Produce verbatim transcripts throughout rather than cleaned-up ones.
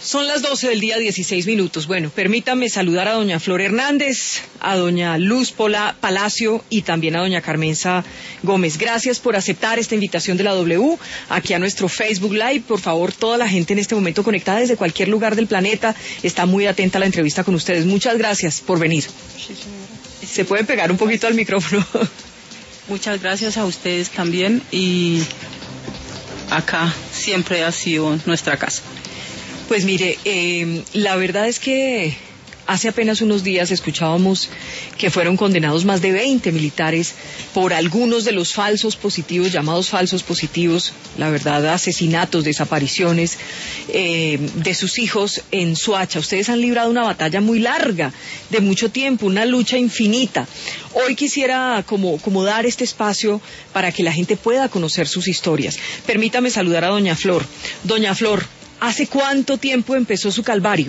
Son las doce del día, dieciséis minutos. Bueno, permítame saludar a doña Flor Hernández, a doña Luz Pola Palacio y también a doña Carmenza Gómez. Gracias por aceptar esta invitación de la W aquí a nuestro Facebook Live. Por favor, toda la gente en este momento conectada desde cualquier lugar del planeta está muy atenta a la entrevista con ustedes. Muchas gracias por venir. Sí, señora. ¿Se puede pegar un poquito al micrófono? Muchas gracias a ustedes también, y acá siempre ha sido nuestra casa. Pues mire, eh, la verdad es que hace apenas unos días escuchábamos que fueron condenados más de veinte militares por algunos de los falsos positivos, llamados falsos positivos, la verdad, asesinatos, desapariciones eh, de sus hijos en Soacha. Ustedes han librado una batalla muy larga, de mucho tiempo, una lucha infinita. Hoy quisiera como, como dar este espacio para que la gente pueda conocer sus historias. Permítame saludar a doña Flor. Doña Flor, ¿hace cuánto tiempo empezó su calvario?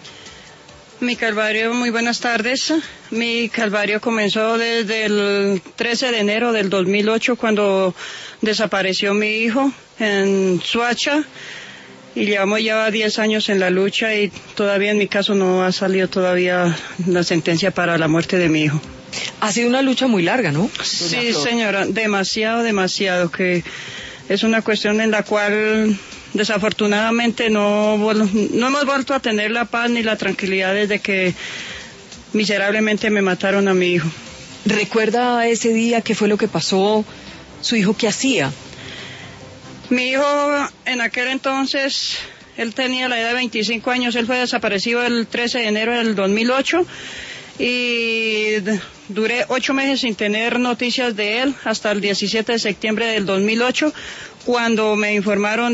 Mi calvario, muy buenas tardes. Mi calvario comenzó desde el trece de enero del dos mil ocho, cuando desapareció mi hijo en Soacha, y llevamos ya diez años en la lucha y todavía en mi caso no ha salido todavía la sentencia para la muerte de mi hijo. Ha sido una lucha muy larga, ¿no? Sí, señora, demasiado, demasiado, que es una cuestión en la cual desafortunadamente no, no hemos vuelto a tener la paz ni la tranquilidad desde que miserablemente me mataron a mi hijo. ¿Recuerda ese día qué fue lo que pasó? ¿Su hijo qué hacía? Mi hijo en aquel entonces, él tenía la edad de veinticinco años, él fue desaparecido el trece de enero del dos mil ocho y duré ocho meses sin tener noticias de él hasta el diecisiete de septiembre del dos mil ocho, cuando me informaron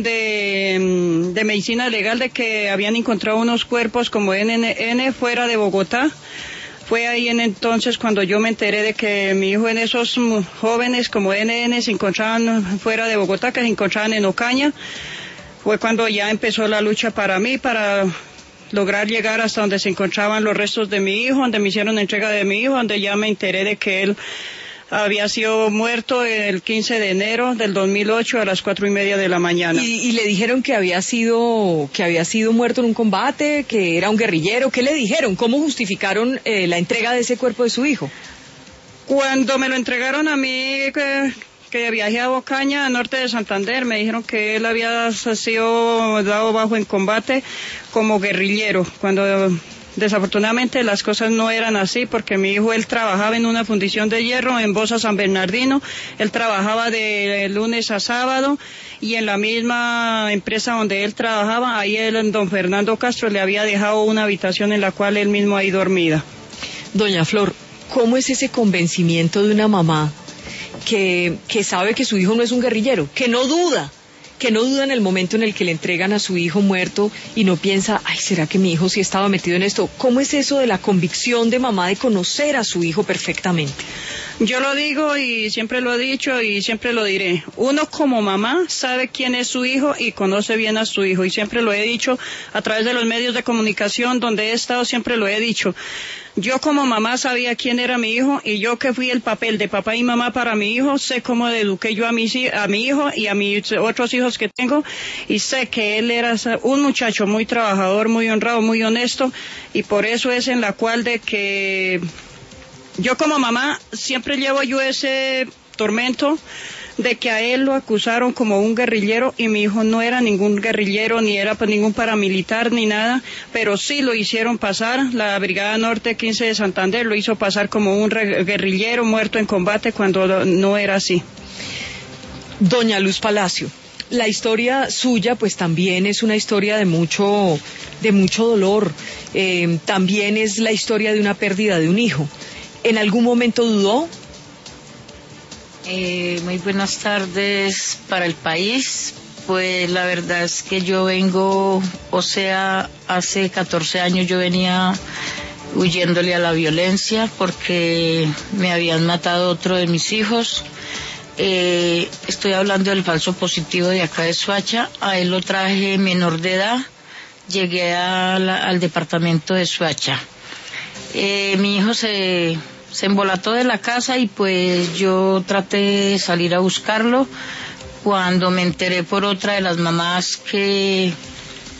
de, de medicina legal de que habían encontrado unos cuerpos como N N N fuera de Bogotá. Fue ahí en entonces cuando yo me enteré de que mi hijo en esos jóvenes como N N se encontraban fuera de Bogotá, que se encontraban en Ocaña. Fue cuando ya empezó la lucha para mí, para lograr llegar hasta donde se encontraban los restos de mi hijo, donde me hicieron entrega de mi hijo, donde ya me enteré de que él había sido muerto el quince de enero del dos mil ocho a las cuatro y media de la mañana. ¿Y, y le dijeron que había sido que había sido muerto en un combate, que era un guerrillero? ¿Qué le dijeron? ¿Cómo justificaron eh, la entrega de ese cuerpo de su hijo? Cuando me lo entregaron a mí, que, que viajé a Ocaña, norte de Santander, me dijeron que él había sido dado bajo en combate como guerrillero. Cuando desafortunadamente las cosas no eran así, porque mi hijo, él trabajaba en una fundición de hierro en Bosa San Bernardino, él trabajaba de lunes a sábado, y en la misma empresa donde él trabajaba, ahí él, don Fernando Castro, le había dejado una habitación en la cual él mismo ahí dormida. Doña Flor, ¿cómo es ese convencimiento de una mamá que, que sabe que su hijo no es un guerrillero, que no duda? que no duda en el momento en el que le entregan a su hijo muerto y no piensa, ay, ¿será que mi hijo sí estaba metido en esto? ¿Cómo es eso de la convicción de mamá de conocer a su hijo perfectamente? Yo lo digo y siempre lo he dicho y siempre lo diré. Uno como mamá sabe quién es su hijo y conoce bien a su hijo, y siempre lo he dicho a través de los medios de comunicación donde he estado, siempre lo he dicho. Yo como mamá sabía quién era mi hijo, y yo que fui el papel de papá y mamá para mi hijo, sé cómo eduqué yo a mi, a mi hijo y a mis otros hijos que tengo, y sé que él era un muchacho muy trabajador, muy honrado, muy honesto, y por eso es en la cual de que yo como mamá siempre llevo yo ese tormento de que a él lo acusaron como un guerrillero, y mi hijo no era ningún guerrillero, ni era ningún paramilitar, ni nada, pero sí lo hicieron pasar, la Brigada Norte quince de Santander lo hizo pasar como un guerrillero muerto en combate, cuando no era así. Doña Luz Palacio, la historia suya pues también es una historia de mucho, de mucho dolor, eh, también es la historia de una pérdida de un hijo. ¿En algún momento dudó? Eh, muy buenas tardes para el país. Pues la verdad es que yo vengo, o sea, hace catorce años yo venía huyéndole a la violencia porque me habían matado otro de mis hijos. Eh, estoy hablando del falso positivo de acá de Soacha. A él lo traje menor de edad, llegué a la, al departamento de Soacha. Eh, mi hijo se... se embolató de la casa y pues yo traté de salir a buscarlo, cuando me enteré por otra de las mamás que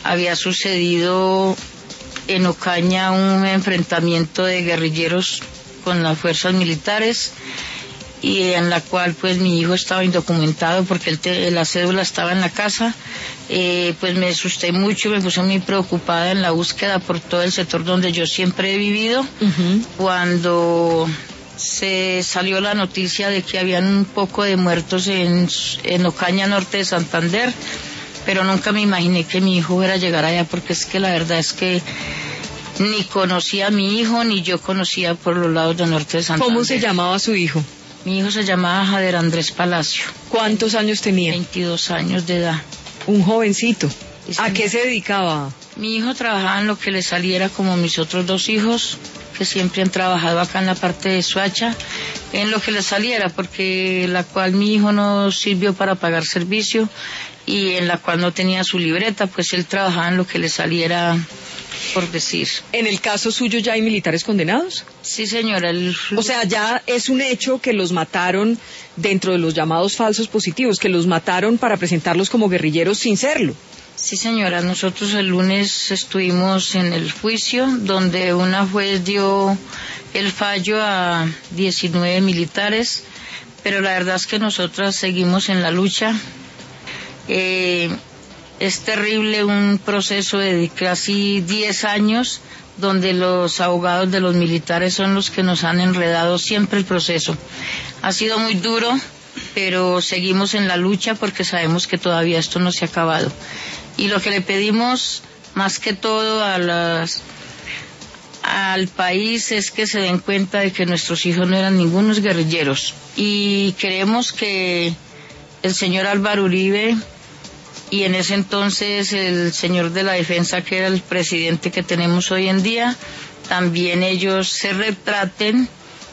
había sucedido en Ocaña un enfrentamiento de guerrilleros con las fuerzas militares, y en la cual pues mi hijo estaba indocumentado porque el te, la cédula estaba en la casa. Eh, pues me asusté mucho, me puse muy preocupada en la búsqueda por todo el sector donde yo siempre he vivido. Uh-huh. Cuando se salió la noticia de que habían un poco de muertos en, en Ocaña, norte de Santander, pero nunca me imaginé que mi hijo fuera a llegar allá, porque es que la verdad es que ni conocía a mi hijo, ni yo conocía por los lados del norte de Santander. ¿Cómo se llamaba su hijo? Mi hijo se llamaba Jader Andrés Palacio. ¿Cuántos años tenía? veintidós años de edad. Un jovencito. ¿A qué se dedicaba? Mi hijo trabajaba en lo que le saliera, como mis otros dos hijos, que siempre han trabajado acá en la parte de Soacha, en lo que le saliera, porque la cual mi hijo no sirvió para pagar servicio y en la cual no tenía su libreta, pues él trabajaba en lo que le saliera, por decir. ¿En el caso suyo ya hay militares condenados? Sí, señora. El... O sea, ya es un hecho que los mataron dentro de los llamados falsos positivos, que los mataron para presentarlos como guerrilleros sin serlo. Sí, señora. Nosotros el lunes estuvimos en el juicio donde una juez dio el fallo a diecinueve militares, pero la verdad es que nosotras seguimos en la lucha. Eh... Es terrible un proceso de casi diez años donde los abogados de los militares son los que nos han enredado siempre el proceso. Ha sido muy duro, pero seguimos en la lucha porque sabemos que todavía esto no se ha acabado. Y lo que le pedimos más que todo a las, al país es que se den cuenta de que nuestros hijos no eran ningunos guerrilleros. Y queremos que el señor Álvaro Uribe y en ese entonces el señor de la defensa, que era el presidente que tenemos hoy en día, también ellos se retraten,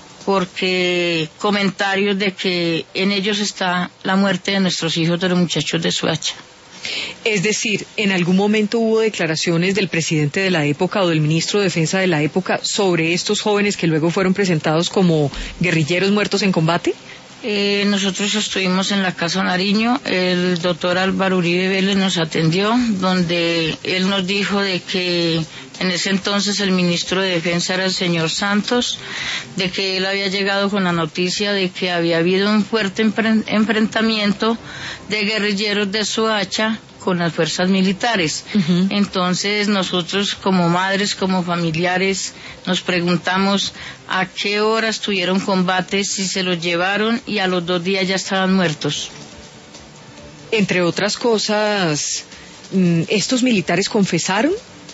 porque comentarios de que en ellos está la muerte de nuestros hijos, de los muchachos de Soacha. Es decir, ¿en algún momento hubo declaraciones del presidente de la época o del ministro de Defensa de la época sobre estos jóvenes que luego fueron presentados como guerrilleros muertos en combate? Eh, nosotros estuvimos en la Casa Nariño, el doctor Álvaro Uribe Vélez nos atendió, donde él nos dijo de que en ese entonces el ministro de Defensa era el señor Santos, de que él había llegado con la noticia de que había habido un fuerte enfrentamiento de guerrilleros de Soacha con las fuerzas militares. Uh-huh. Entonces nosotros como madres, como familiares, nos preguntamos a qué horas tuvieron combate, si se los llevaron y a los dos días ya estaban muertos. Entre otras cosas, ¿estos militares confesaron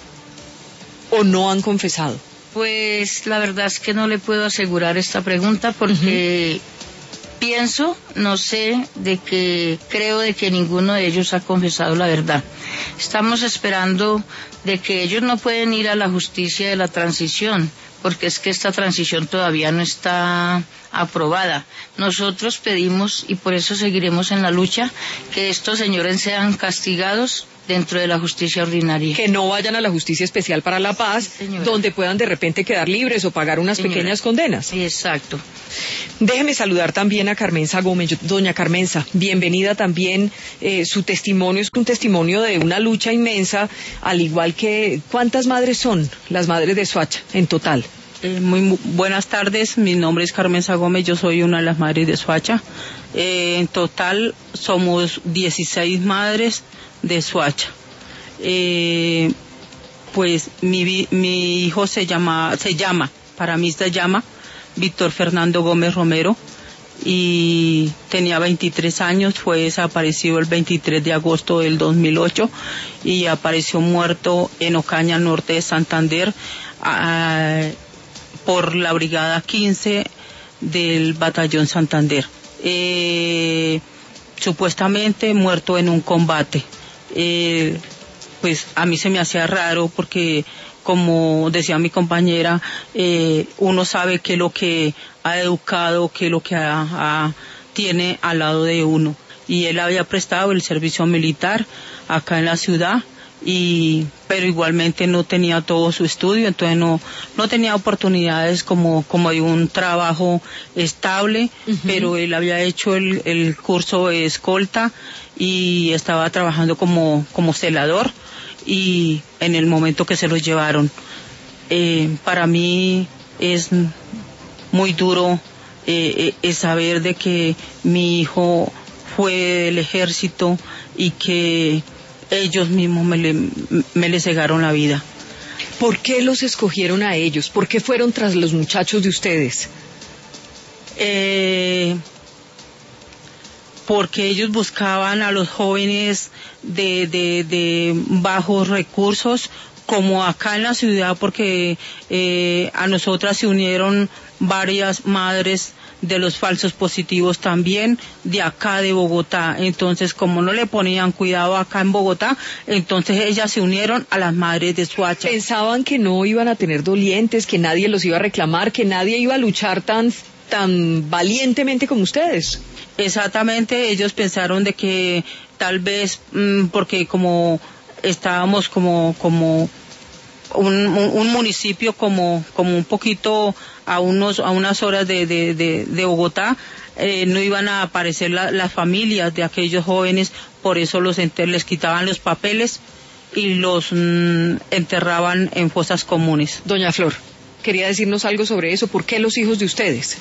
o no han confesado? Pues la verdad es que no le puedo asegurar esta pregunta porque... Uh-huh. Pienso, no sé, de que creo de que ninguno de ellos ha confesado la verdad. Estamos esperando de que ellos no pueden ir a la justicia de la transición, porque es que esta transición todavía no está aprobada. Nosotros pedimos, y por eso seguiremos en la lucha, que estos señores sean castigados dentro de la justicia ordinaria. Que no vayan a la justicia especial para la paz, sí, donde puedan de repente quedar libres o pagar unas señora. pequeñas condenas. Sí, exacto. Déjeme saludar también a Carmenza Gómez. Doña Carmenza, bienvenida también. Eh, su testimonio es un testimonio de una lucha inmensa, al igual que... ¿Cuántas madres son las madres de Soacha en total? Eh, muy, muy buenas tardes, mi nombre es Carmenza Gómez, yo soy una de las madres de Soacha. Eh, en total somos dieciséis madres de Soacha. Eh, pues mi, mi hijo se llama, se llama, para mí se llama Víctor Fernando Gómez Romero y tenía veintitrés años, fue desaparecido el veintitrés de agosto del dos mil ocho y apareció muerto en Ocaña, norte de Santander, a, por la brigada quince del batallón Santander. Eh, supuestamente muerto en un combate. Eh, pues a mí se me hacía raro porque, como decía mi compañera, eh, uno sabe qué es lo que ha educado, qué es lo que ha, ha, tiene al lado de uno. Y él había prestado el servicio militar acá en la ciudad, y pero igualmente no tenía todo su estudio, entonces no no tenía oportunidades como como de un trabajo estable. Uh-huh. Pero él había hecho el, el curso de escolta y estaba trabajando como como celador, y en el momento que se los llevaron. Eh, para mí es muy duro eh, eh, saber de que mi hijo fue del ejército y que ellos mismos me le, me le cegaron la vida. ¿Por qué los escogieron a ellos? ¿Por qué fueron tras los muchachos de ustedes? Eh, porque ellos buscaban a los jóvenes de, de, de bajos recursos, como acá en la ciudad, porque eh, a nosotras se unieron varias madres de los falsos positivos también, de acá de Bogotá. Entonces, como no le ponían cuidado acá en Bogotá, entonces ellas se unieron a las madres de Soacha. Pensaban que no iban a tener dolientes, que nadie los iba a reclamar, que nadie iba a luchar tan, tan valientemente como ustedes. Exactamente, ellos pensaron de que tal vez, mmm, porque como estábamos como, como un, un, un municipio como, como un poquito a unos, a unas horas de, de, de, de Bogotá, eh, no iban a aparecer la, las familias de aquellos jóvenes, por eso los enter, les quitaban los papeles y los mmm, enterraban en fosas comunes. Doña Flor, quería decirnos algo sobre eso. ¿Por qué los hijos de ustedes?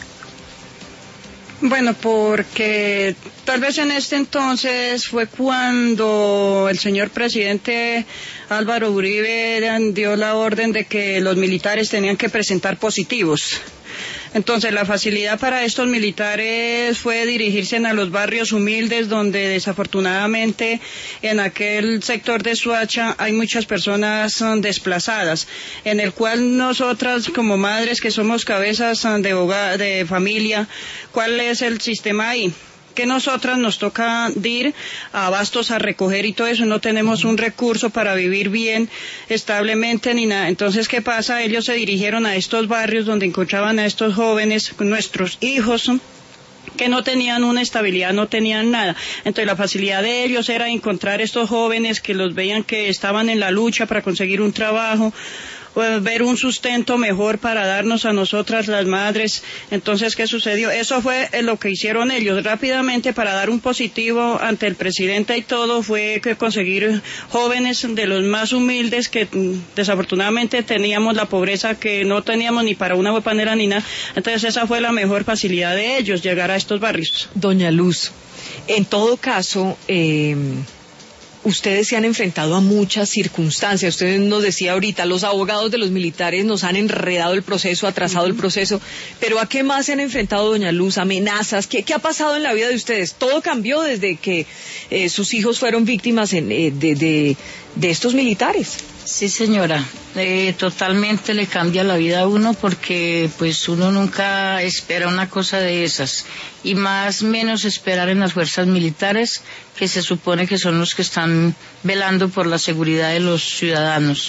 Bueno, porque tal vez en este entonces fue cuando el señor presidente Álvaro Uribe dio la orden de que los militares tenían que presentar positivos. Entonces la facilidad para estos militares fue dirigirse a los barrios humildes, donde desafortunadamente en aquel sector de Soacha hay muchas personas desplazadas, en el cual nosotras como madres que somos cabezas de hogar, de familia, ¿cuál es el sistema ahí? Que nosotras nos toca ir a abastos a recoger y todo eso, no tenemos un recurso para vivir bien, establemente ni nada. Entonces, ¿qué pasa? Ellos se dirigieron a estos barrios donde encontraban a estos jóvenes, nuestros hijos, que no tenían una estabilidad, no tenían nada. Entonces la facilidad de ellos era encontrar estos jóvenes que los veían que estaban en la lucha para conseguir un trabajo, ver un sustento mejor para darnos a nosotras las madres. Entonces, ¿qué sucedió? Eso fue lo que hicieron ellos rápidamente para dar un positivo ante el presidente y todo, fue que conseguir jóvenes de los más humildes que desafortunadamente teníamos la pobreza que no teníamos ni para una huepanera ni nada. Entonces esa fue la mejor facilidad de ellos, llegar a estos barrios. Doña Luz, en todo caso, eh... ustedes se han enfrentado a muchas circunstancias. Usted nos decía ahorita, los abogados de los militares nos han enredado el proceso, atrasado uh-huh. el proceso, pero ¿a qué más se han enfrentado, doña Luz? ¿Amenazas? ¿Qué, qué ha pasado en la vida de ustedes? ¿Todo cambió desde que eh, sus hijos fueron víctimas en, eh, de, de, de estos militares? Sí, señora, eh, totalmente le cambia la vida a uno, porque pues uno nunca espera una cosa de esas, y más menos esperar en las fuerzas militares, que se supone que son los que están velando por la seguridad de los ciudadanos.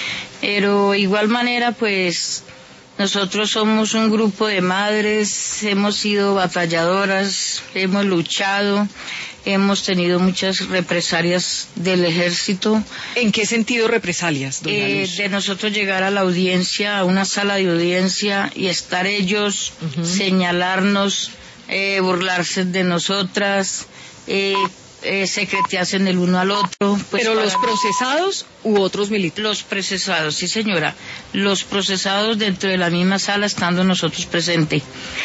Pero igual manera, pues nosotros somos un grupo de madres, hemos sido batalladoras, hemos luchado, hemos tenido muchas represalias del ejército. ¿En qué sentido represalias, doña eh, Luz? De nosotros llegar a la audiencia, a una sala de audiencia, y estar ellos, uh-huh. señalarnos, eh, burlarse de nosotras, eh, eh, secretearse el uno al otro. Pues, ¿pero los procesados u otros militares? Los procesados, sí señora, los procesados dentro de la misma sala, estando nosotros presentes.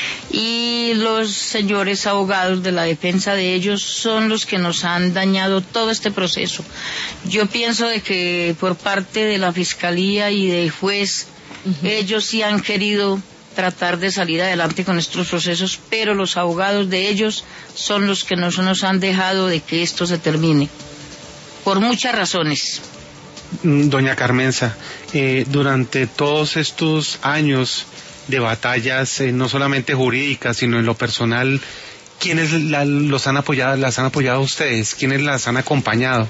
Y los señores abogados de la defensa de ellos son los que nos han dañado todo este proceso. Yo pienso de que por parte de la Fiscalía y del juez, uh-huh. ellos sí han querido tratar de salir adelante con estos procesos, pero los abogados de ellos son los que nos, nos han dejado de que esto se termine, por muchas razones. Doña Carmenza, eh, durante todos estos años de batallas, eh, no solamente jurídicas, sino en lo personal, ¿quiénes la, los han apoyado, las han apoyado a ustedes? ¿Quiénes las han acompañado?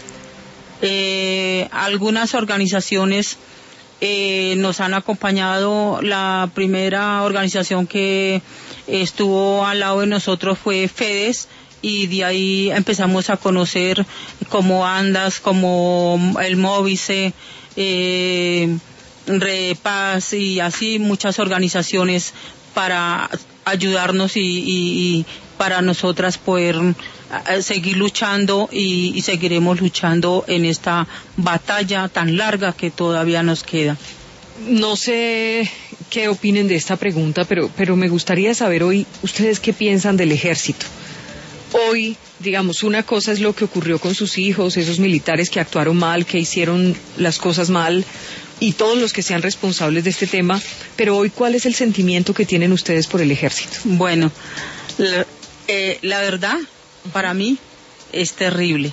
Eh, algunas organizaciones Eh, nos han acompañado. La primera organización que estuvo al lado de nosotros fue FEDES, y de ahí empezamos a conocer como ANDAS, como el Móvice, eh, Repaz y así muchas organizaciones para ayudarnos y, y, y para nosotras poder a seguir luchando y, y seguiremos luchando en esta batalla tan larga que todavía nos queda. No sé qué opinen de esta pregunta, pero, pero me gustaría saber hoy, ¿ustedes qué piensan del ejército? Hoy, digamos, una cosa es lo que ocurrió con sus hijos, esos militares que actuaron mal, que hicieron las cosas mal, y todos los que sean responsables de este tema, pero hoy, ¿cuál es el sentimiento que tienen ustedes por el ejército? Bueno, la, eh, la verdad, para mí, es terrible,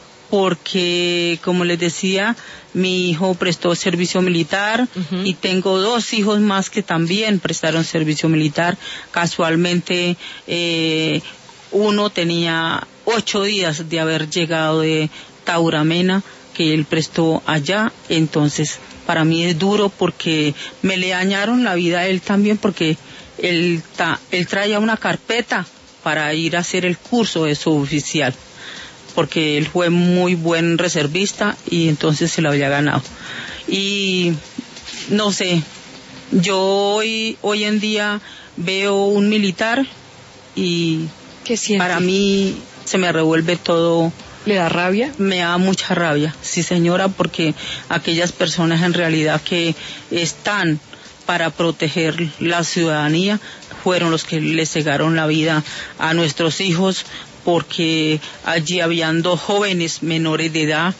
porque, como les decía, mi hijo prestó servicio militar, uh-huh. y tengo dos hijos más que también prestaron servicio militar. Casualmente, eh, uno tenía ocho días de haber llegado de Tauramena, que él prestó allá. Entonces, para mí es duro porque me le dañaron la vida a él también, porque él, ta, él traía una carpeta para ir a hacer el curso de suboficial, porque él fue muy buen reservista y entonces se lo había ganado. Y no sé, yo hoy, hoy en día veo un militar y para mí se me revuelve todo. ¿Le da rabia? Me da mucha rabia, sí señora, porque aquellas personas en realidad que están para proteger la ciudadanía fueron los que le cegaron la vida a nuestros hijos, porque allí habían dos jóvenes menores de edad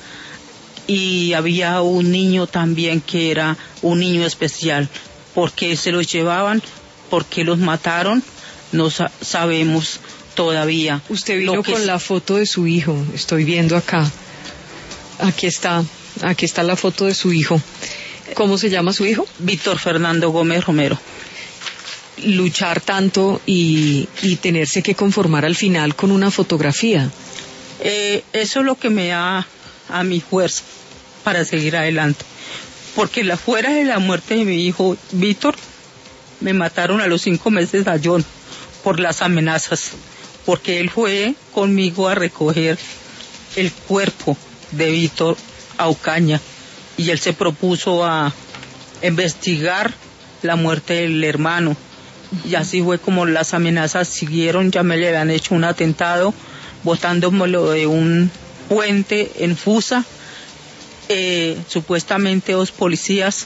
y había un niño también que era un niño especial. ¿Por qué se los llevaban? ¿Por qué los mataron? No sa- sabemos todavía. Usted vino con es... la foto de su hijo, estoy viendo acá. Aquí está, aquí está la foto de su hijo. ¿Cómo se llama su hijo? Víctor Fernando Gómez Romero. Luchar tanto y, y tenerse que conformar al final con una fotografía. Eh, eso es lo que me da a mi fuerza para seguir adelante. Porque la, fuera de la muerte de mi hijo Víctor, me mataron a los cinco meses a John por las amenazas. Porque él fue conmigo a recoger el cuerpo de Víctor a Ocaña y él se propuso a investigar la muerte del hermano. Y así fue como las amenazas siguieron. Ya me le habían hecho un atentado botándomelo de un puente en Fusa, eh, supuestamente dos policías,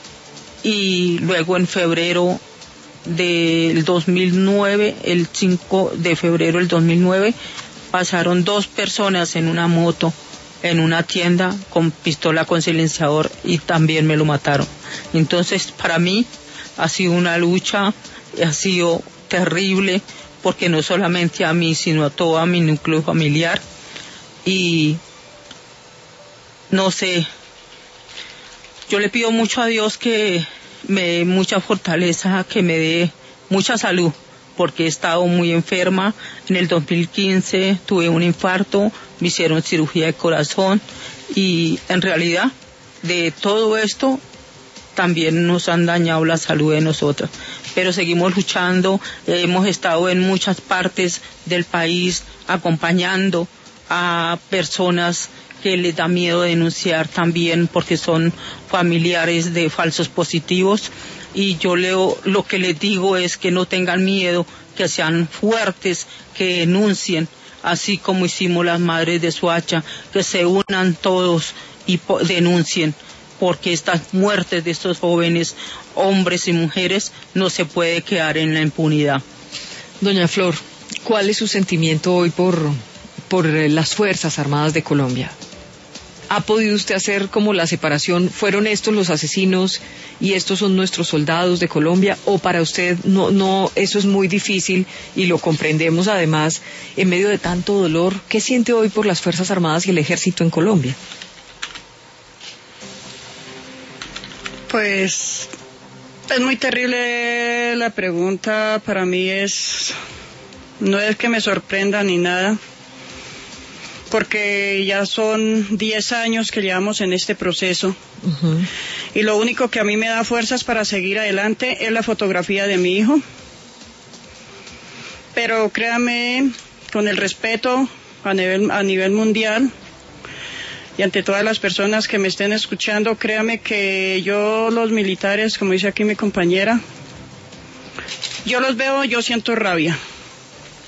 y luego en febrero del dos mil nueve, el cinco de febrero del dos mil nueve, pasaron dos personas en una moto en una tienda con pistola con silenciador y también me lo mataron. Entonces, para mí ha sido una lucha, ha sido terrible, porque no solamente a mí, sino a todo a mi núcleo familiar. Y no sé, yo le pido mucho a Dios que me dé mucha fortaleza, que me dé mucha salud, porque he estado muy enferma. En el dos mil quince tuve un infarto, me hicieron cirugía de corazón y en realidad de todo esto también nos han dañado la salud de nosotras. Pero seguimos luchando, hemos estado en muchas partes del país acompañando a personas que les da miedo denunciar también porque son familiares de falsos positivos, y yo leo, lo que les digo es que no tengan miedo, que sean fuertes, que denuncien, así como hicimos las madres de Soacha, que se unan todos y po- denuncien, porque estas muertes de estos jóvenes, hombres y mujeres, no se puede quedar en la impunidad. Doña Flor, ¿cuál es su sentimiento hoy por, por las Fuerzas Armadas de Colombia? ¿Ha podido usted hacer como la separación? ¿Fueron estos los asesinos y estos son nuestros soldados de Colombia? ¿O para usted no, no, eso es muy difícil y lo comprendemos además en medio de tanto dolor? ¿Qué siente hoy por las Fuerzas Armadas y el Ejército en Colombia? Pues es muy terrible la pregunta. Para mí es, no es que me sorprenda ni nada, porque ya son diez años que llevamos en este proceso. Uh-huh. Y lo único que a mí me da fuerzas para seguir adelante es la fotografía de mi hijo. Pero créame, con el respeto a nivel, a nivel mundial y ante todas las personas que me estén escuchando, créame que yo, los militares, como dice aquí mi compañera, yo los veo, yo siento rabia.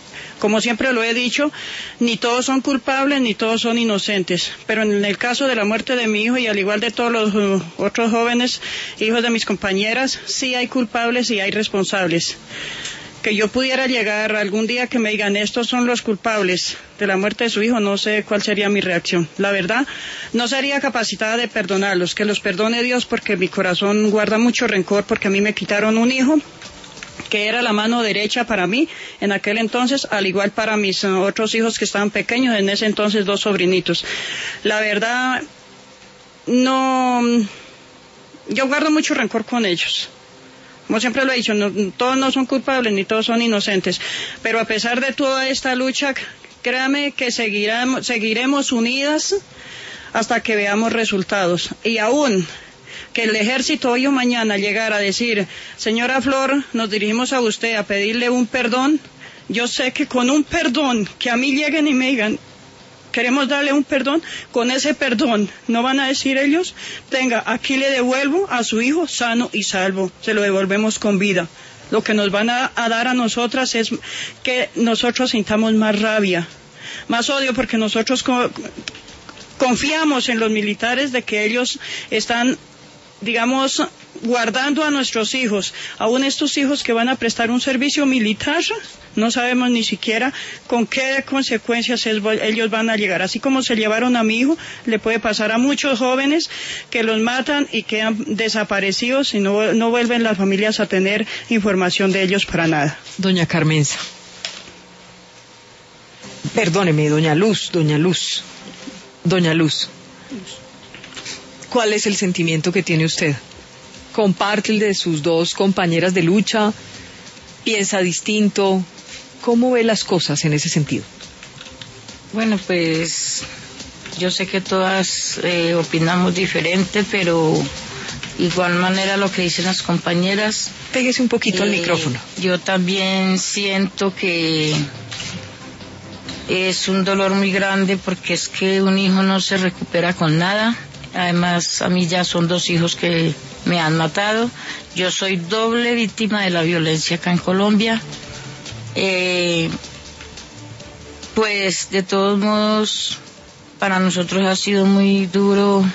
Como siempre lo he dicho, ni todos son culpables ni todos son inocentes, pero en el caso de la muerte de mi hijo y al igual de todos los uh, otros jóvenes hijos de mis compañeras, sí hay culpables y hay responsables. Que yo pudiera llegar algún día que me digan estos son los culpables de la muerte de su hijo, no sé cuál sería mi reacción. La verdad, no sería capacitada de perdonarlos, que los perdone Dios porque mi corazón guarda mucho rencor porque a mí me quitaron un hijo que era la mano derecha para mí en aquel entonces, al igual para mis uh, otros hijos que estaban pequeños, en ese entonces dos sobrinitos. La verdad, no, yo guardo mucho rencor con ellos. Como siempre lo he dicho, no, todos no son culpables ni todos son inocentes, pero a pesar de toda esta lucha, créame que seguiremos, seguiremos unidas hasta que veamos resultados. Y aún que el ejército hoy o mañana llegara a decir, señora Flor, nos dirigimos a usted a pedirle un perdón, yo sé que con un perdón, que a mí lleguen y me digan, queremos darle un perdón, con ese perdón no van a decir ellos, tenga, aquí le devuelvo a su hijo sano y salvo, se lo devolvemos con vida. Lo que nos van a, a dar a nosotras es que nosotros sintamos más rabia, más odio, porque nosotros co- confiamos en los militares de que ellos están, digamos, guardando a nuestros hijos, aún estos hijos que van a prestar un servicio militar, no sabemos ni siquiera con qué consecuencias es, ellos van a llegar. Así como se llevaron a mi hijo, le puede pasar a muchos jóvenes que los matan y quedan desaparecidos y no, no vuelven las familias a tener información de ellos para nada. Doña Carmenza. Perdóneme, doña Luz, doña Luz. Doña Luz. ¿Cuál es el sentimiento que tiene usted? ¿Comparte el de sus dos compañeras de lucha? ¿Piensa distinto? ¿Cómo ve las cosas en ese sentido? Bueno, pues yo sé que todas eh, opinamos diferente, pero igual manera lo que dicen las compañeras. Péguese un poquito eh, al micrófono. Yo también siento que es un dolor muy grande porque es que un hijo no se recupera con nada. Además, a mí ya son dos hijos que me han matado. Yo soy doble víctima de la violencia acá en Colombia. Eh, pues de todos modos, para nosotros ha sido muy duro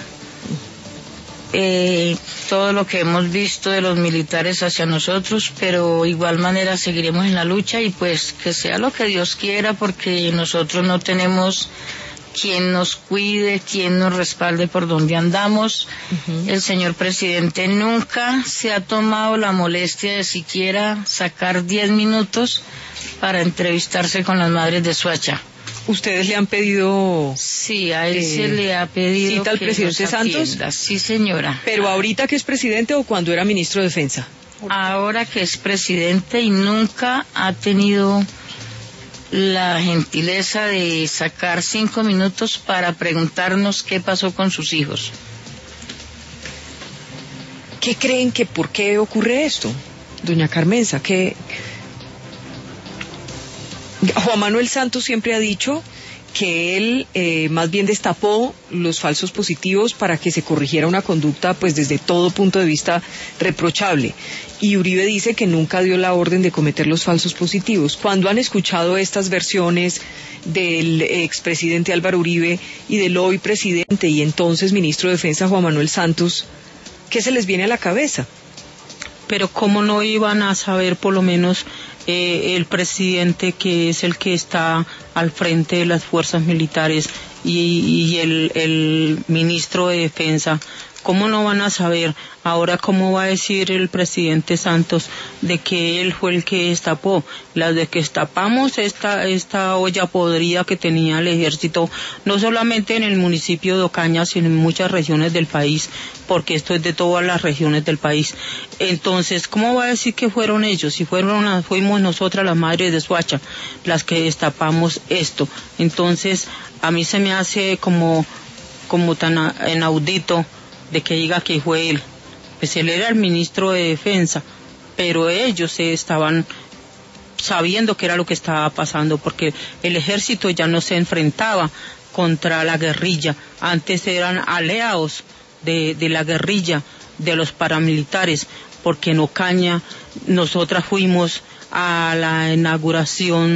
eh, todo lo que hemos visto de los militares hacia nosotros, pero igual manera seguiremos en la lucha y pues que sea lo que Dios quiera, porque nosotros no tenemos quien nos cuide, quien nos respalde por donde andamos. Uh-huh. El señor presidente nunca se ha tomado la molestia de siquiera sacar diez minutos para entrevistarse con las madres de Soacha. ¿Ustedes le han pedido? Sí, a él eh, se le ha pedido cita al que presidente nos Santos. Atienda. Sí, señora. ¿Pero ahorita que es presidente o cuando era ministro de Defensa? Ahora que es presidente y nunca ha tenido la gentileza de sacar cinco minutos para preguntarnos qué pasó con sus hijos. ¿Qué creen que por qué ocurre esto, doña Carmenza? Que Juan Manuel Santos siempre ha dicho que él eh, más bien destapó los falsos positivos para que se corrigiera una conducta pues desde todo punto de vista reprochable, y Uribe dice que nunca dio la orden de cometer los falsos positivos. Cuando han escuchado estas versiones del expresidente Álvaro Uribe y del hoy presidente y entonces ministro de Defensa Juan Manuel Santos, ¿qué se les viene a la cabeza? Pero cómo no iban a saber por lo menos eh, el presidente, que es el que está al frente de las fuerzas militares, y, y el, el ministro de Defensa, ¿cómo no van a saber? Ahora, ¿cómo va a decir el presidente Santos de que él fue el que destapó? Las de que destapamos esta, esta olla podrida que tenía el ejército, no solamente en el municipio de Ocaña, sino en muchas regiones del país, porque esto es de todas las regiones del país. Entonces, ¿cómo va a decir que fueron ellos? Si fueron, fuimos nosotras las madres de Soacha las que destapamos esto. Entonces, a mí se me hace como, como tan inaudito de que diga que fue él. Pues él era el ministro de Defensa, pero ellos estaban sabiendo qué era lo que estaba pasando, porque el ejército ya no se enfrentaba contra la guerrilla, antes eran aliados de, de la guerrilla, de los paramilitares, porque en Ocaña nosotras fuimos a la inauguración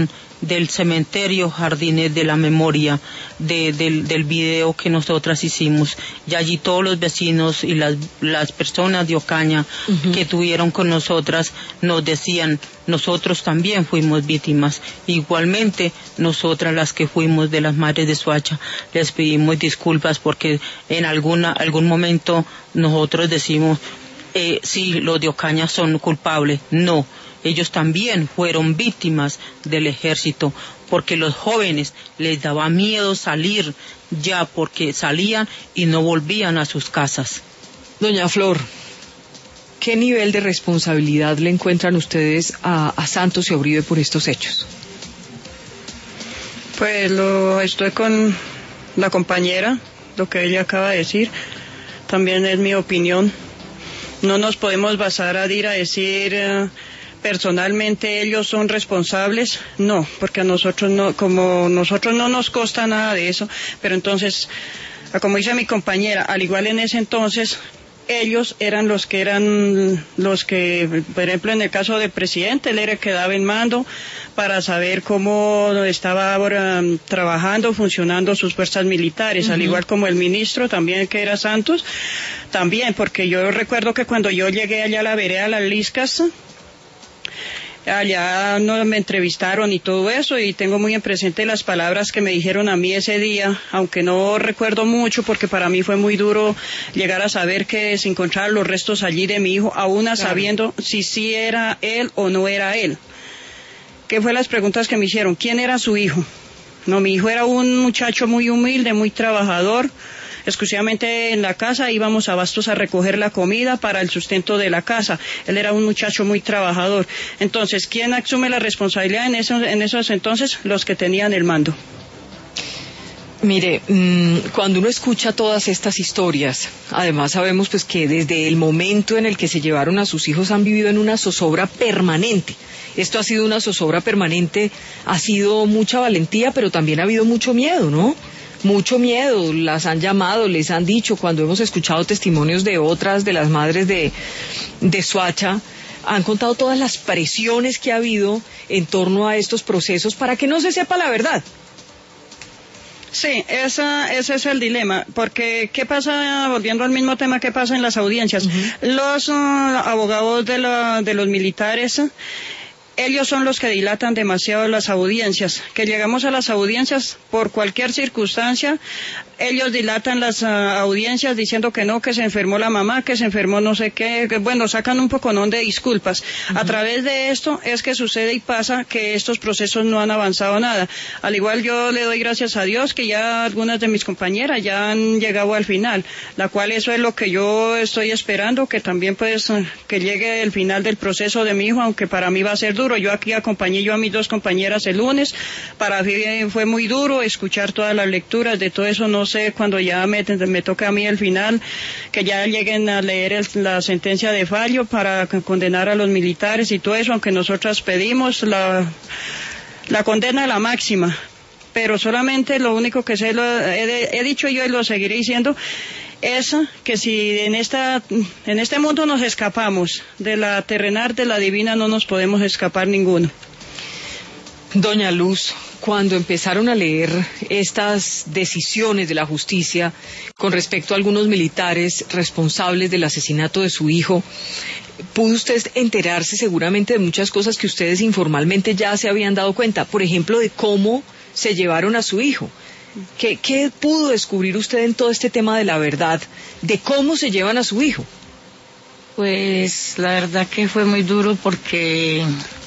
del cementerio Jardines de la Memoria, de, del, del video que nosotras hicimos. Y allí todos los vecinos y las, las personas de Ocaña uh-huh. que estuvieron con nosotras nos decían, nosotros también fuimos víctimas. Igualmente, nosotras las que fuimos de las Madres de Soacha, les pedimos disculpas porque en alguna, algún momento nosotros decimos, eh, sí, los de Ocaña son culpables. No, ellos también fueron víctimas del ejército, porque los jóvenes les daba miedo salir ya, porque salían y no volvían a sus casas. Doña Flor, ¿qué nivel de responsabilidad le encuentran ustedes a, a Santos y a Uribe por estos hechos? Pues lo estoy con la compañera, lo que ella acaba de decir, también es mi opinión. No nos podemos basar a ir a decir uh, personalmente ellos son responsables, no, porque a nosotros no, como nosotros no nos consta nada de eso, pero entonces, como dice mi compañera, al igual en ese entonces, ellos eran los que eran los que, por ejemplo, en el caso del presidente, él era el que daba el mando para saber cómo estaba ahora um, trabajando, funcionando sus fuerzas militares, uh-huh. al igual como el ministro también, que era Santos, también, porque yo recuerdo que cuando yo llegué allá a la vereda, a las Liscas, allá no me entrevistaron y todo eso, y tengo muy en presente las palabras que me dijeron a mí ese día, aunque no recuerdo mucho porque para mí fue muy duro llegar a saber que se encontraron los restos allí de mi hijo, aún claro. sabiendo si sí era él o no era él. ¿Qué fue las preguntas que me hicieron? ¿Quién era su hijo? No, mi hijo era un muchacho muy humilde, muy trabajador, exclusivamente en la casa, íbamos a Bastos a recoger la comida para el sustento de la casa. Él era un muchacho muy trabajador. Entonces, ¿quién asume la responsabilidad en esos, en esos entonces? Los que tenían el mando. Mire, cuando uno escucha todas estas historias, además sabemos pues que desde el momento en el que se llevaron a sus hijos han vivido en una zozobra permanente. Esto ha sido una zozobra permanente, ha sido mucha valentía, pero también ha habido mucho miedo, ¿no? Mucho miedo, las han llamado, les han dicho, cuando hemos escuchado testimonios de otras de las madres de, de Soacha, han contado todas las presiones que ha habido en torno a estos procesos para que no se sepa la verdad. Sí, esa, ese es el dilema, porque ¿qué pasa, volviendo al mismo tema, qué pasa en las audiencias? Uh-huh. Los uh, abogados de, la, de los militares, ellos son los que dilatan demasiado las audiencias, que llegamos a las audiencias por cualquier circunstancia, ellos dilatan las uh, audiencias diciendo que no, que se enfermó la mamá, que se enfermó no sé qué, que, bueno, sacan un poconón de disculpas. Uh-huh. A través de esto es que sucede y pasa que estos procesos no han avanzado nada. Al igual yo le doy gracias a Dios que ya algunas de mis compañeras ya han llegado al final, la cual eso es lo que yo estoy esperando, que también pues que llegue el final del proceso de mi hijo, aunque para mí va a ser duro. Yo aquí acompañé yo a mis dos compañeras el lunes, para mí fue muy duro escuchar todas las lecturas de todo eso, no sé, cuando ya me, me toca a mí el final, que ya lleguen a leer el, la sentencia de fallo para condenar a los militares y todo eso, aunque nosotras pedimos la, la condena a la máxima, pero solamente lo único que sé, lo, he, he dicho yo y lo seguiré diciendo, es que si en esta en este mundo nos escapamos de la terrenal, de la divina, no nos podemos escapar ninguno. Doña Luz, cuando empezaron a leer estas decisiones de la justicia con respecto a algunos militares responsables del asesinato de su hijo, pudo usted enterarse seguramente de muchas cosas que ustedes informalmente ya se habían dado cuenta, por ejemplo, de cómo se llevaron a su hijo. ¿Qué, qué pudo descubrir usted en todo este tema de la verdad, de cómo se llevan a su hijo? Pues la verdad que fue muy duro porque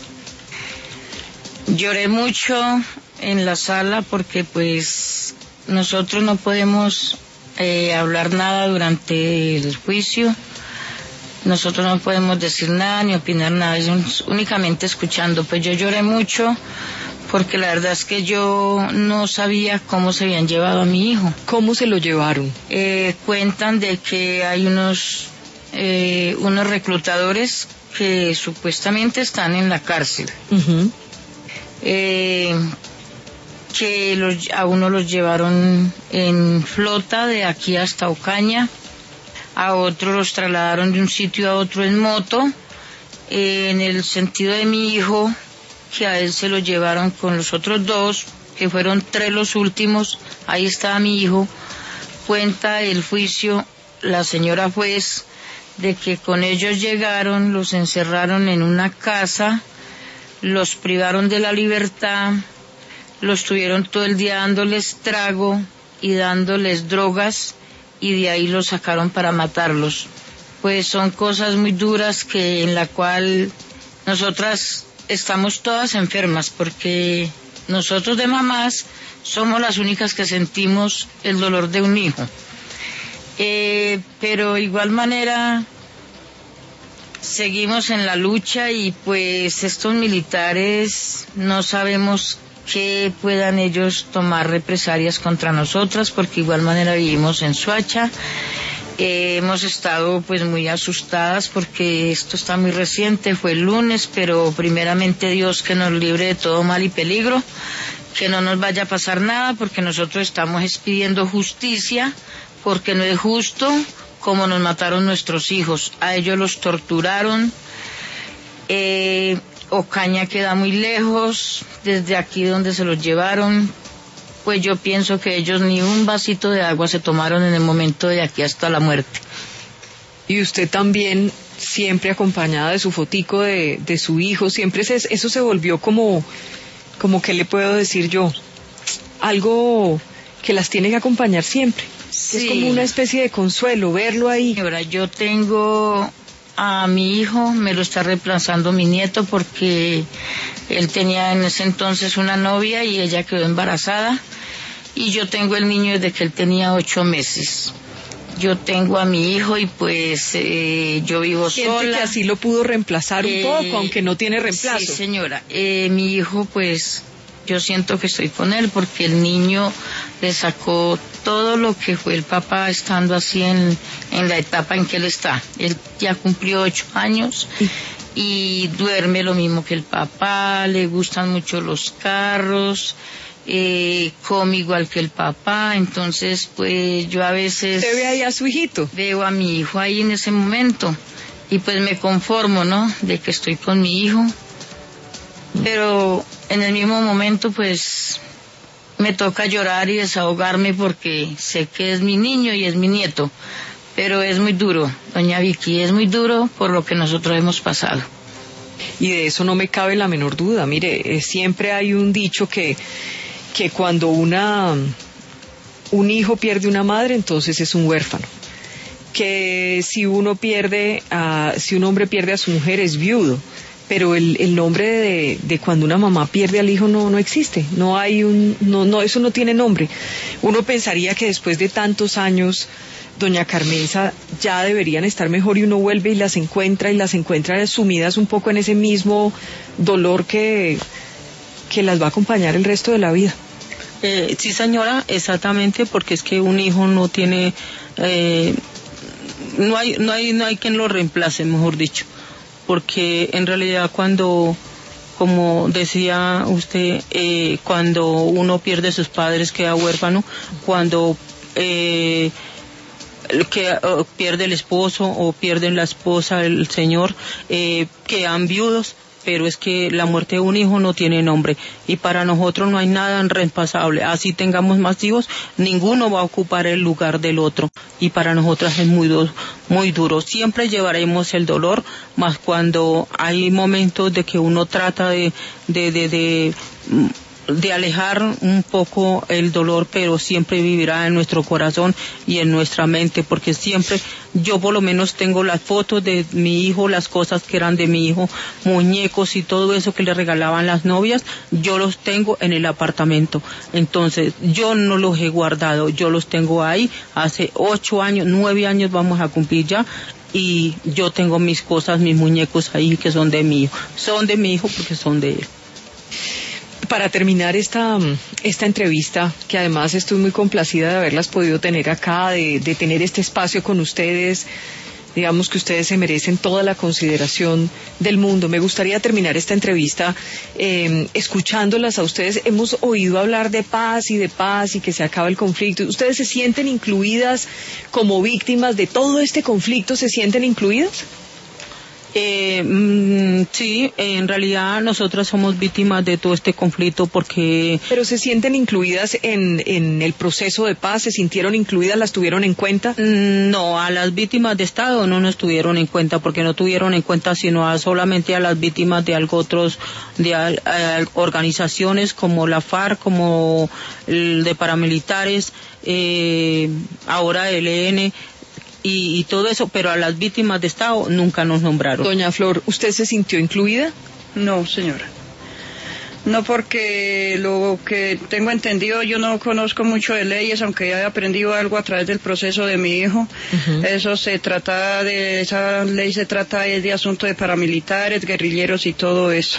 lloré mucho en la sala porque pues nosotros no podemos eh, hablar nada durante el juicio, nosotros no podemos decir nada ni opinar nada, es únicamente escuchando. Pues yo lloré mucho porque la verdad es que yo no sabía cómo se habían llevado a mi hijo. ¿Cómo se lo llevaron? Eh, cuentan de que hay unos eh, unos reclutadores que supuestamente están en la cárcel. Uh-huh. eh, que los, a uno los llevaron en flota de aquí hasta Ocaña, a otro los trasladaron de un sitio a otro en moto. Eh, en el sentido de mi hijo, que a él se lo llevaron con los otros dos, que fueron tres los últimos. Ahí está mi hijo. Cuenta el juicio la señora juez de que con ellos llegaron, los encerraron en una casa, los privaron de la libertad, los tuvieron todo el día dándoles trago y dándoles drogas, y de ahí los sacaron para matarlos. Pues son cosas muy duras que en la cual nosotras estamos todas enfermas, porque nosotros de mamás somos las únicas que sentimos el dolor de un hijo. Eh, pero igual manera seguimos en la lucha, y pues estos militares no sabemos que puedan ellos tomar represalias contra nosotras, porque igual manera vivimos en Soacha. Eh, hemos estado pues muy asustadas porque esto está muy reciente, fue el lunes, pero primeramente Dios que nos libre de todo mal y peligro, que no nos vaya a pasar nada, porque nosotros estamos pidiendo justicia, porque no es justo como nos mataron nuestros hijos. A ellos los torturaron. eh, Ocaña queda muy lejos, desde aquí donde se los llevaron, pues yo pienso que ellos ni un vasito de agua se tomaron en el momento de aquí hasta la muerte. Y usted también, siempre acompañada de su fotico de, de su hijo, siempre se, eso se volvió como, como que le puedo decir yo, algo que las tiene que acompañar siempre. Sí. Es como una especie de consuelo verlo ahí. Ahora yo tengo a mi hijo, me lo está reemplazando mi nieto, porque él tenía en ese entonces una novia y ella quedó embarazada, y yo tengo el niño desde que él tenía ocho meses. Yo tengo a mi hijo y pues eh, yo vivo ¿Siente sola. que así lo pudo reemplazar eh, un poco, aunque no tiene reemplazo? Sí, señora. Eh, mi hijo, pues yo siento que estoy con él, porque el niño le sacó todo lo que fue el papá estando así en, en la etapa en que él está. Él ya cumplió ocho años y duerme lo mismo que el papá, le gustan mucho los carros, eh, come igual que el papá. Entonces pues yo a veces... ¿Usted ve ahí a su hijito? Veo a mi hijo ahí en ese momento y pues me conformo, ¿no?, de que estoy con mi hijo. Pero en el mismo momento pues me toca llorar y desahogarme, porque sé que es mi niño y es mi nieto, pero es muy duro, doña Vicky, es muy duro por lo que nosotros hemos pasado. Y de eso no me cabe la menor duda. Mire, eh, siempre hay un dicho que, que cuando una, un hijo pierde una madre, entonces es un huérfano. Que si uno pierde, a, si un hombre pierde a su mujer, es viudo. Pero el, el nombre de, de cuando una mamá pierde al hijo no, no existe, no hay un, no, no, eso no tiene nombre. Uno pensaría que después de tantos años, doña Carmenza, ya deberían estar mejor, y uno vuelve y las encuentra, y las encuentra sumidas un poco en ese mismo dolor que, que las va a acompañar el resto de la vida. Eh, sí, señora, exactamente, porque es que un hijo no tiene, eh, no hay, no hay, no hay quien lo reemplace, mejor dicho. Porque en realidad cuando, como decía usted, eh, cuando uno pierde a sus padres queda huérfano, cuando eh, que, uh, pierde el esposo o pierden la esposa, el señor, eh, quedan viudos, pero es que la muerte de un hijo no tiene nombre, y para nosotros no hay nada reemplazable. Así tengamos más hijos, ninguno va a ocupar el lugar del otro, y para nosotras es muy duro, muy duro. Siempre llevaremos el dolor, más cuando hay momentos de que uno trata de, de, de, de, de alejar un poco el dolor, pero siempre vivirá en nuestro corazón y en nuestra mente, porque siempre, yo por lo menos tengo las fotos de mi hijo, las cosas que eran de mi hijo, muñecos y todo eso que le regalaban las novias, yo los tengo en el apartamento. Entonces yo no los he guardado, yo los tengo ahí hace ocho años, nueve años vamos a cumplir ya, y yo tengo mis cosas, mis muñecos ahí que son de mi hijo, son de mi hijo porque son de él. Para terminar esta, esta entrevista, que además estoy muy complacida de haberlas podido tener acá, de, de tener este espacio con ustedes, digamos que ustedes se merecen toda la consideración del mundo. Me gustaría terminar esta entrevista eh, escuchándolas a ustedes. Hemos oído hablar de paz y de paz y que se acaba el conflicto. ¿Ustedes se sienten incluidas como víctimas de todo este conflicto? ¿Se sienten incluidas? Eh, mm, sí, en realidad nosotras somos víctimas de todo este conflicto porque... ¿Pero se sienten incluidas en, en el proceso de paz? ¿Se sintieron incluidas? ¿Las tuvieron en cuenta? No, a las víctimas de Estado no nos tuvieron en cuenta porque no tuvieron en cuenta sino a, solamente a las víctimas de algo otros, de a, a, organizaciones como la FARC, como el de paramilitares, eh, ahora el E L N... Y, y todo eso, pero a las víctimas de Estado nunca nos nombraron. Doña Flor, ¿usted se sintió incluida? No, señora. No, porque lo que tengo entendido, yo no conozco mucho de leyes, aunque ya he aprendido algo a través del proceso de mi hijo. Uh-huh. Eso se trata de, esa ley se trata de, de asunto de paramilitares, guerrilleros y todo eso.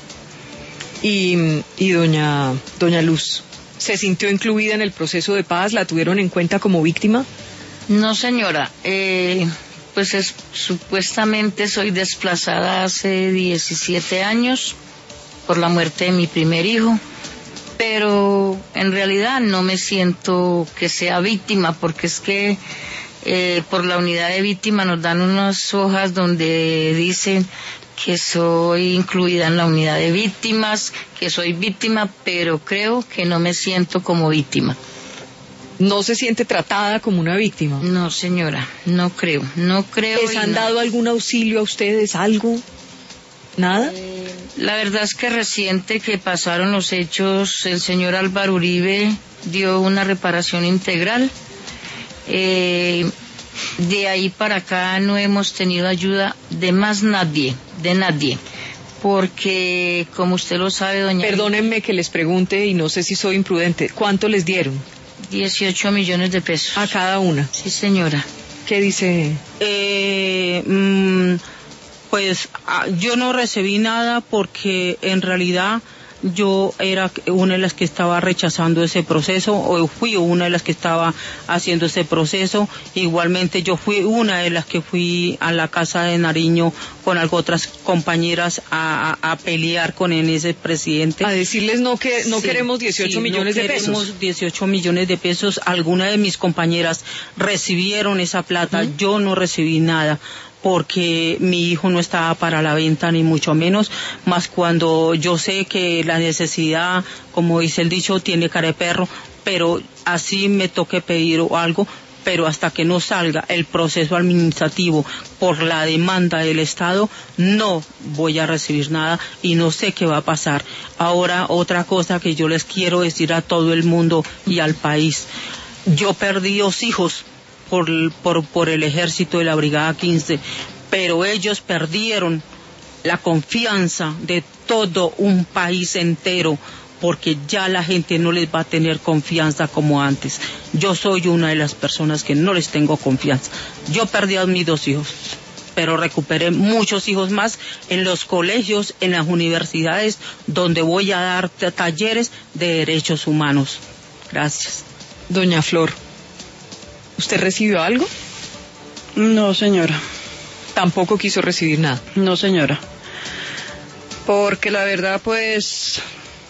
Y, y doña, doña Luz, ¿se sintió incluida en el proceso de paz? ¿La tuvieron en cuenta como víctima? No, señora, eh, pues es, supuestamente soy desplazada hace diecisiete años por la muerte de mi primer hijo, pero en realidad no me siento que sea víctima, porque es que eh, por la unidad de víctima nos dan unas hojas donde dicen que soy incluida en la unidad de víctimas, que soy víctima, pero creo que no me siento como víctima. ¿No se siente tratada como una víctima? No, señora, no creo, no creo. ¿Les han dado algún auxilio a ustedes, algo? ¿Nada? Eh, la verdad es que reciente que pasaron los hechos, el señor Álvaro Uribe dio una reparación integral. Eh, de ahí para acá no hemos tenido ayuda de más nadie, de nadie. Porque, como usted lo sabe, doña... Perdónenme que les pregunte y no sé si soy imprudente. ¿Cuánto les dieron? dieciocho millones de pesos. ¿A cada una? Sí, señora. ¿Qué dice? Eh, mmm, pues yo no recibí nada porque en realidad yo era una de las que estaba rechazando ese proceso, o fui una de las que estaba haciendo ese proceso. Igualmente yo fui una de las que fui a la casa de Nariño con otras compañeras a, a, a pelear con ese presidente. A decirles no que no sí, queremos dieciocho sí, millones no de pesos. queremos dieciocho millones de pesos. Algunas de mis compañeras recibieron esa plata, ¿Mm? Yo no recibí nada, porque mi hijo no estaba para la venta ni mucho menos, más cuando yo sé que la necesidad, como dice el dicho, tiene cara de perro, pero así me toque pedir algo, pero hasta que no salga el proceso administrativo por la demanda del Estado, no voy a recibir nada y no sé qué va a pasar. Ahora, otra cosa que yo les quiero decir a todo el mundo y al país, yo perdí dos hijos Por, por, por el ejército de la Brigada quince, pero ellos perdieron la confianza de todo un país entero, porque ya la gente no les va a tener confianza como antes. Yo soy una de las personas que no les tengo confianza. Yo perdí a mis dos hijos, pero recuperé muchos hijos más en los colegios, en las universidades, donde voy a dar talleres de derechos humanos. Gracias. Doña Flor, ¿usted recibió algo? No, señora. ¿Tampoco quiso recibir nada? No, señora. Porque la verdad, pues,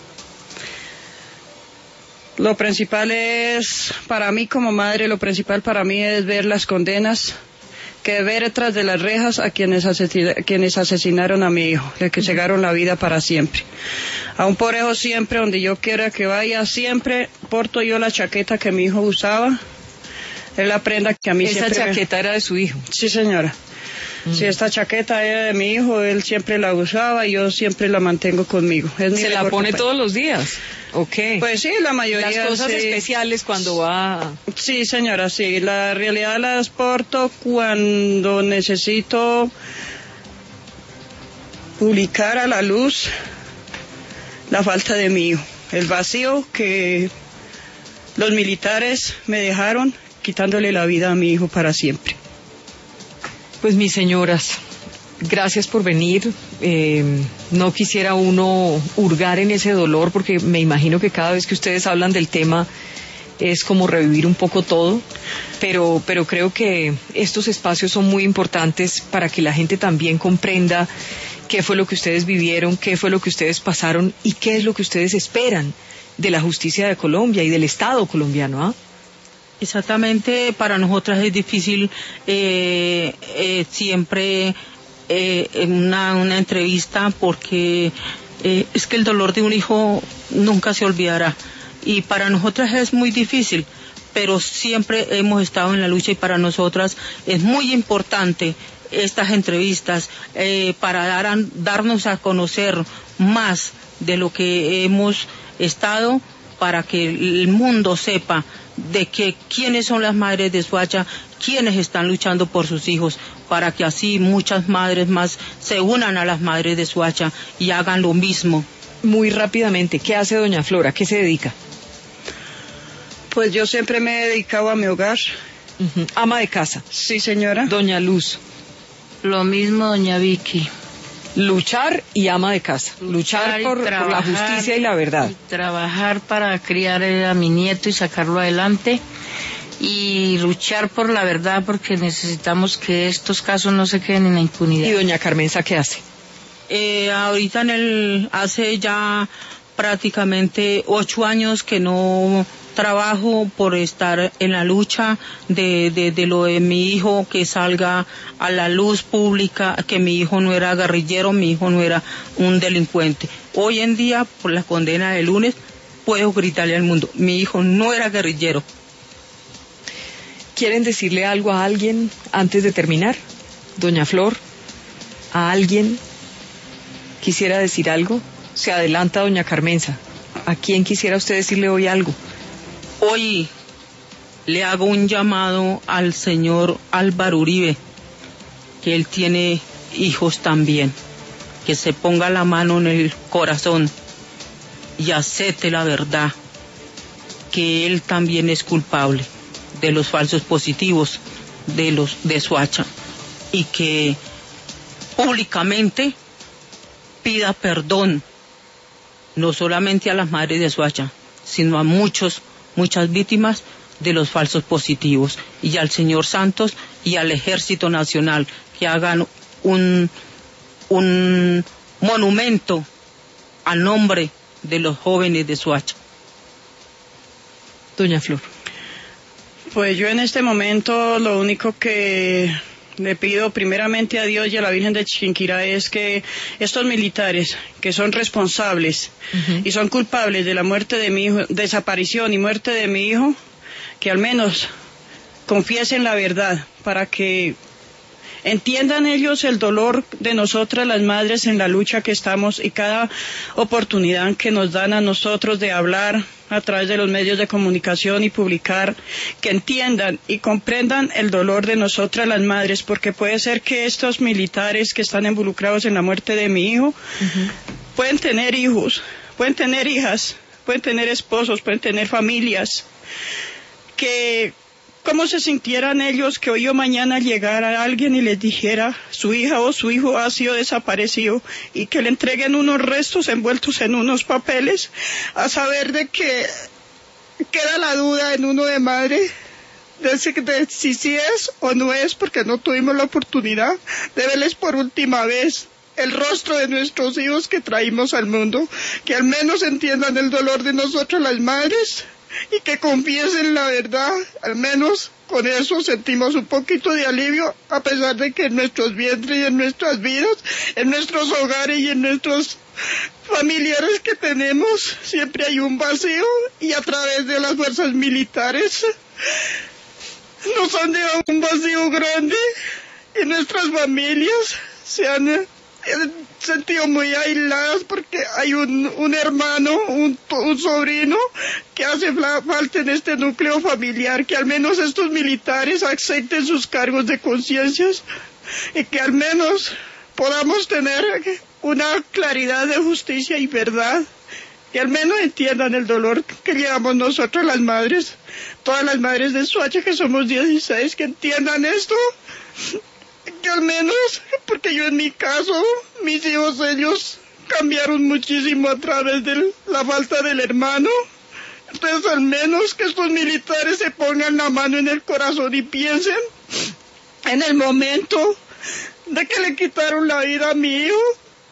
lo principal es, para mí como madre, lo principal para mí es ver las condenas, que ver detrás de las rejas a quienes, asesina, quienes asesinaron a mi hijo, de que cegaron la vida para siempre. Aún por eso siempre, donde yo quiera que vaya, siempre porto yo la chaqueta que mi hijo usaba. Es la prenda que a mí Esa siempre... ¿Esa chaqueta me... era de su hijo? Sí, señora. Mm. Sí, esta chaqueta era de mi hijo, él siempre la usaba y yo siempre la mantengo conmigo. Es ¿Se la pone todos los días? ¿Ok? Pues sí, la mayoría... Las cosas sí. especiales cuando va... Sí, señora, sí. La realidad las porto cuando necesito publicar a la luz la falta de mi hijo. El vacío que los militares me dejaron, quitándole la vida a mi hijo para siempre. Pues mis señoras, gracias por venir. Eh, no quisiera uno hurgar en ese dolor, porque me imagino que cada vez que ustedes hablan del tema es como revivir un poco todo, pero, pero creo que estos espacios son muy importantes para que la gente también comprenda qué fue lo que ustedes vivieron, qué fue lo que ustedes pasaron y qué es lo que ustedes esperan de la justicia de Colombia y del Estado colombiano, ¿ah? Exactamente, para nosotras es difícil eh, eh, siempre eh, una, una entrevista porque eh, es que el dolor de un hijo nunca se olvidará. Y para nosotras es muy difícil, pero siempre hemos estado en la lucha y para nosotras es muy importante estas entrevistas eh, para dar a, darnos a conocer más de lo que hemos estado, para que el mundo sepa de que quiénes son las madres de Soacha, quiénes están luchando por sus hijos, para que así muchas madres más se unan a las madres de Soacha y hagan lo mismo. Muy rápidamente, ¿qué hace doña Flora? ¿Qué se dedica? Pues yo siempre me he dedicado a mi hogar. Uh-huh. Ama de casa. Sí, señora. Doña Luz. Lo mismo, doña Vicky. Luchar y ama de casa. Luchar, Luchar por, por la justicia y la verdad. Y trabajar para criar a mi nieto y sacarlo adelante. Y luchar por la verdad, porque necesitamos que estos casos no se queden en la impunidad. ¿Y doña Carmenza qué hace? Eh, ahorita en el, hace ya prácticamente ocho años que no trabajo por estar en la lucha de, de, de lo de mi hijo, que salga a la luz pública, que mi hijo no era guerrillero, mi hijo no era un delincuente. Hoy en día, por la condena de lunes, puedo gritarle al mundo, mi hijo no era guerrillero. ¿Quieren decirle algo a alguien antes de terminar? Doña Flor, ¿a alguien quisiera decir algo? Se adelanta doña Carmenza. ¿A quién quisiera usted decirle hoy algo? Hoy le hago un llamado al señor Álvaro Uribe, que él tiene hijos también, que se ponga la mano en el corazón y acepte la verdad, que él también es culpable de los falsos positivos de los de Soacha, y que públicamente pida perdón, no solamente a las madres de Soacha, sino a muchos muchas víctimas de los falsos positivos, y al señor Santos y al Ejército Nacional, que hagan un, un monumento al nombre de los jóvenes de Soacha. Doña Flor. Pues yo en este momento lo único que le pido primeramente a Dios y a la Virgen de Chiquinquirá es que estos militares que son responsables uh-huh. y son culpables de la muerte de mi hijo, desaparición y muerte de mi hijo, que al menos confiesen la verdad para que entiendan ellos el dolor de nosotras las madres en la lucha que estamos, y cada oportunidad que nos dan a nosotros de hablar a través de los medios de comunicación y publicar, que entiendan y comprendan el dolor de nosotras las madres, porque puede ser que estos militares que están involucrados en la muerte de mi hijo uh-huh. pueden tener hijos, pueden tener hijas, pueden tener esposos, pueden tener familias, que cómo se sintieran ellos que hoy o mañana llegara alguien y les dijera su hija o su hijo ha sido desaparecido, y que le entreguen unos restos envueltos en unos papeles, a saber de que queda la duda en uno de madre de si, de si sí es o no es, porque no tuvimos la oportunidad de verles por última vez el rostro de nuestros hijos que traímos al mundo, que al menos entiendan el dolor de nosotros las madres y que confiesen la verdad. Al menos con eso sentimos un poquito de alivio, a pesar de que en nuestros vientres y en nuestras vidas, en nuestros hogares y en nuestros familiares que tenemos, siempre hay un vacío, y a través de las fuerzas militares nos han dejado un vacío grande, y nuestras familias se han sentido muy aisladas, porque hay un, un hermano, un, un sobrino que hace falta en este núcleo familiar, que al menos estos militares acepten sus cargos de conciencias y que al menos podamos tener una claridad de justicia y verdad, que al menos entiendan el dolor que llevamos nosotros las madres, todas las madres de Soacha, que somos dieciséis, que entiendan esto, que al menos, porque yo en mi caso, mis hijos, ellos cambiaron muchísimo a través de la falta del hermano. Entonces al menos que estos militares se pongan la mano en el corazón y piensen en el momento de que le quitaron la vida a mi hijo,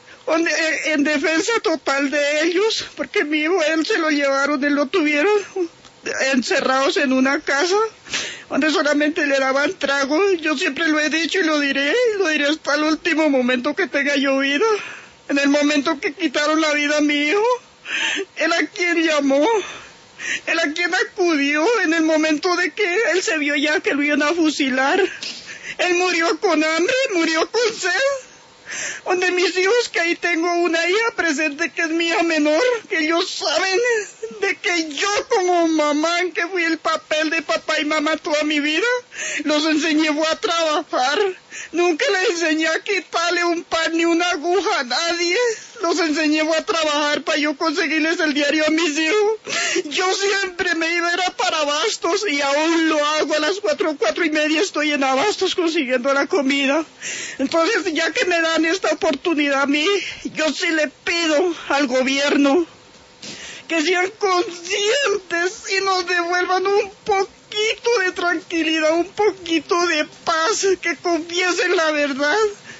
en defensa total de ellos, porque mi hijo, él se lo llevaron, él lo tuvieron encerrados en una casa, donde solamente le daban trago. Yo siempre lo he dicho y lo diré, y lo diré hasta el último momento que tenga yo vida. En el momento que quitaron la vida a mi hijo, él a quien llamó, él a quien acudió, en el momento de que él se vio ya que lo iban a fusilar. Él murió con hambre, murió con sed. Donde mis hijos, que ahí tengo una hija presente que es mi hija menor, que ellos saben de que yo como mamá, que fui el papel de papá y mamá toda mi vida, los enseñé a trabajar. Nunca les enseñé a quitarle un pan ni una aguja a nadie. Los enseñé a trabajar para yo conseguirles el diario a mis hijos. Yo siempre me iba era para Abastos y aún lo hago. A las cuatro, cuatro y media estoy en Abastos consiguiendo la comida. Entonces, ya que me dan esta oportunidad a mí, yo sí le pido al gobierno que sean conscientes y nos devuelvan un poquito de tranquilidad, un poquito de paz, que confiesen la verdad.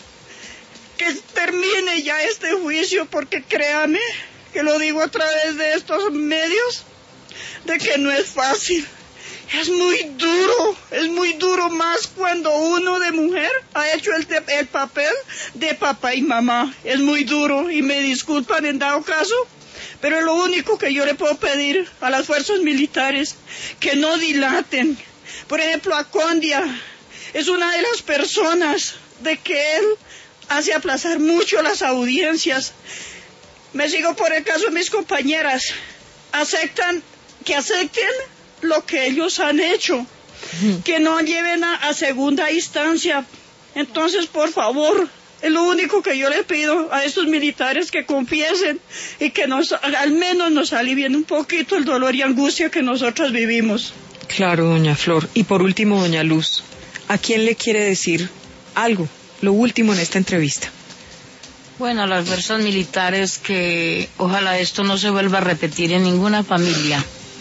Que termine ya este juicio, porque créame, que lo digo a través de estos medios, de que no es fácil. Es muy duro, es muy duro más cuando uno de mujer ha hecho el, el papel de papá y mamá. Es muy duro y me disculpan en dado caso, pero es lo único que yo le puedo pedir a las fuerzas militares, que no dilaten. Por ejemplo, Acondia es una de las personas de que él hace aplazar mucho las audiencias. Me sigo por el caso de mis compañeras. Aceptan, que acepten lo que ellos han hecho, que no lleven a, a segunda instancia. Entonces, por favor, es lo único que yo le pido a estos militares, que confiesen y que nos, al menos nos alivien un poquito el dolor y angustia que nosotros vivimos. Claro, doña Flor. Y por último, doña Luz, ¿a quién le quiere decir algo? Lo último en esta entrevista. Bueno, a las fuerzas militares, que ojalá esto no se vuelva a repetir en ninguna familia,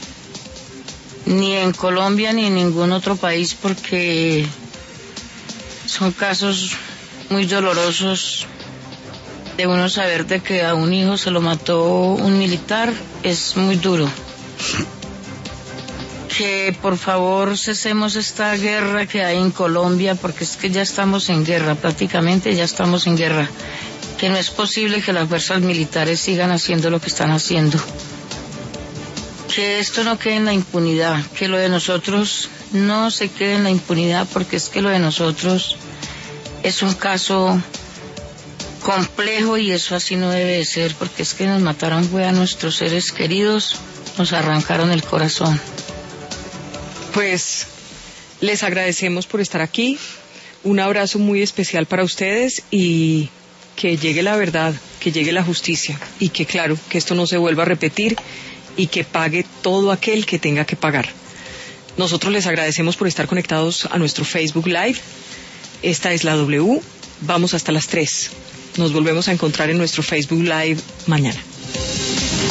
ni en Colombia ni en ningún otro país, porque son casos muy dolorosos de uno saber de que a un hijo se lo mató un militar. Es muy duro. Que por favor cesemos esta guerra que hay en Colombia, porque es que ya estamos en guerra, prácticamente ya estamos en guerra. Que no es posible que las fuerzas militares sigan haciendo lo que están haciendo. Que esto no quede en la impunidad, que lo de nosotros no se quede en la impunidad, porque es que lo de nosotros es un caso complejo y eso así no debe de ser, porque es que nos mataron fue a nuestros seres queridos, nos arrancaron el corazón. Pues les agradecemos por estar aquí, un abrazo muy especial para ustedes y que llegue la verdad, que llegue la justicia y que claro, que esto no se vuelva a repetir y que pague todo aquel que tenga que pagar. Nosotros les agradecemos por estar conectados a nuestro Facebook Live. Esta es la W, vamos hasta las tres. Nos volvemos a encontrar en nuestro Facebook Live mañana.